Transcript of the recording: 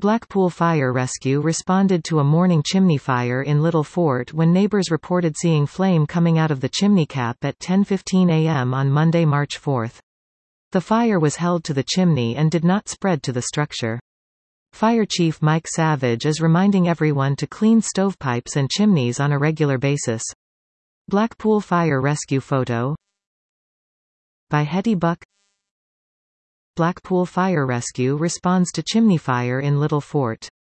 Blackpool Fire Rescue responded to a morning chimney fire in Little Fort when neighbours reported seeing flame coming out of the chimney cap at 10:15 a.m. on Monday, March 4. The fire was held to the chimney and did not spread to the structure. Fire Chief Mike Savage is reminding everyone to clean stovepipes and chimneys on a regular basis. Blackpool Fire Rescue photo by Hetty Buck. Blackpool Fire Rescue responds to chimney fire in Little Fort.